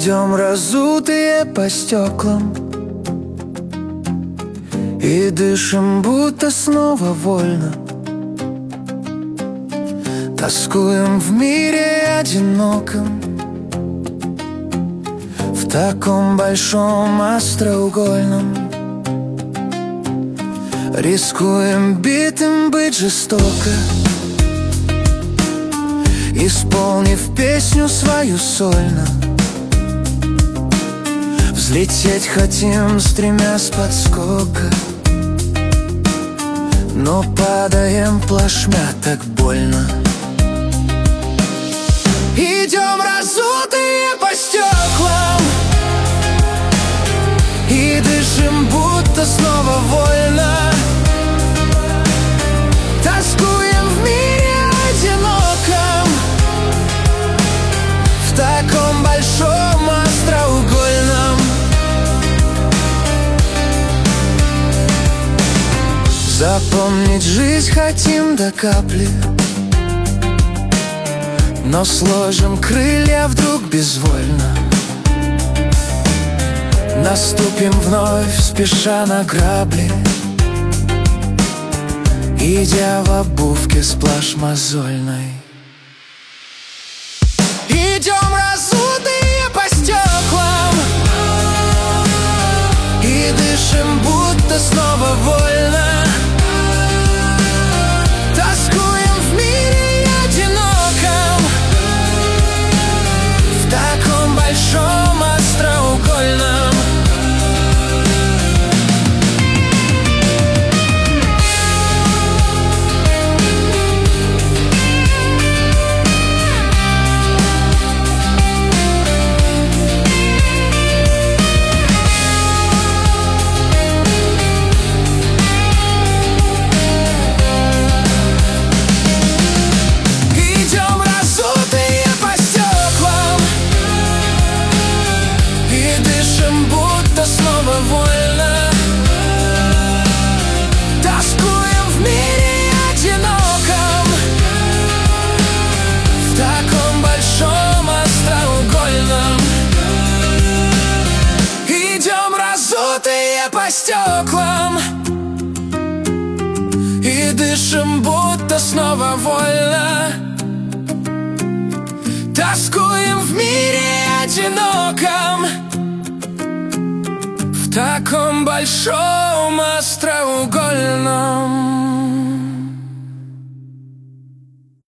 Идем разутые по стеклам и дышим, будто снова вольно. Тоскуем в мире одиноком, в таком большом остроугольном. Рискуем битым быть жестоко, исполнив песню свою сольно. Взлететь хотим, стремясь подскока, но падаем плашмя, так больно. Идем разутые по стеклам и дышим, будто снова вольно. Тоскуем в мире одиноком, в таком большом остроугольном. Запомнить жизнь хотим до капли, но сложим крылья вдруг безвольно. Наступим вновь, спеша на грабли, идя в обувке сплошь мозольной. Идем разутые по стеклам и дышим, будто снова вольно. Тоскуем в мире одиноком, в таком большом остроугольном. По стеклам и дышим, будто снова вольно. Тоскуем в мире одиноком, в таком большом остроугольном.